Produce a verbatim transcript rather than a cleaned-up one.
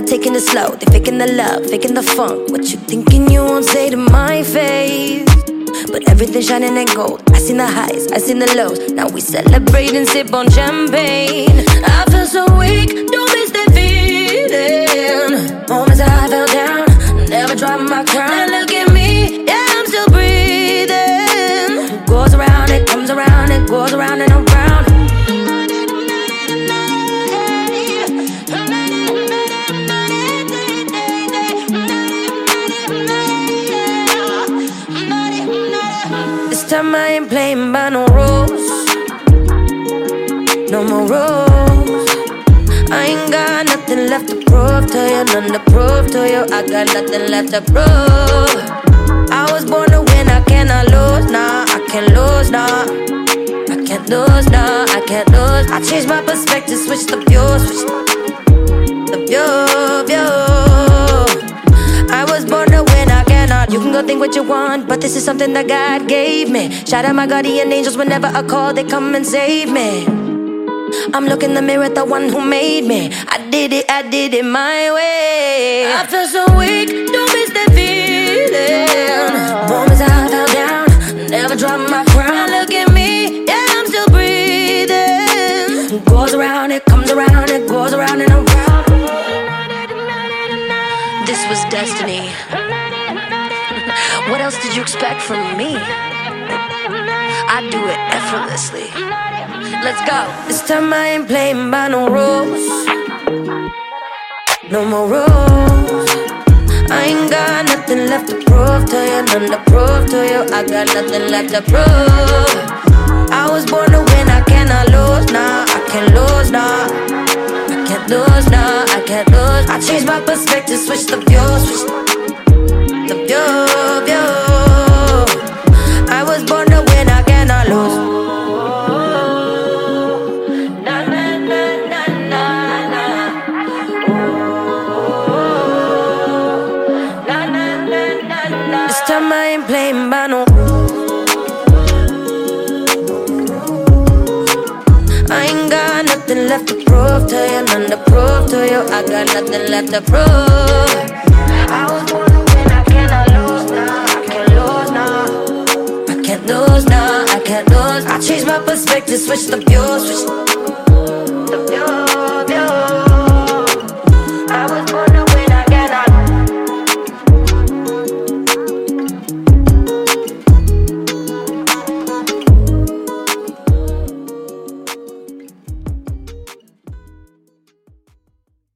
taking it slow. They faking the love, faking the funk. What you thinking you won't say to my face? But everything shining in gold. I seen the highs, I seen the lows. Now we celebrate and sip on champagne. I feel so weak, don't miss that feeling. Moments that I fell down, never dropped my crown. Now look at me, yeah, I'm still breathing. Goes around, it comes around, it goes around and around. This time I ain't playing by no rules. No more rules. I ain't got nothing left to prove to you, none to prove to you. I got nothing left to prove. I was born to win, I cannot lose, nah, I can't lose, nah. I can't lose, nah, I can't lose. I changed my perspective, switch the view, switch the view, view. I was born to win, I cannot. You can go think what you want, but this is something that God gave me. Shout out my guardian angels, whenever I call, they come and save me. I'm looking in the mirror at the one who made me. I did it, I did it my way. I feel so weak, don't miss that feeling. Moments I fell down, never dropped my crown. Look at me, yeah, I'm still breathing. It goes around, it comes around, it goes around and around. This was destiny. What else did you expect from me? I do it effortlessly. Let's go. This time I ain't playing by no rules. No more rules. I ain't got nothing left to prove to you, none to prove to you. I got nothing left to prove. I was born to win, I cannot lose, nah, I can't lose, nah. I can't lose, nah, I can't lose. I changed my perspective, switch the view, switch the view, view. I was born to win, I cannot lose. This time I ain't playing by no. I ain't got nothing left to prove to you, none to prove to you. I got nothing left to prove. I was born to win, I cannot lose, nah, I can't lose, nah. I can't lose, nah, I can't lose. I changed my perspective, switch the view.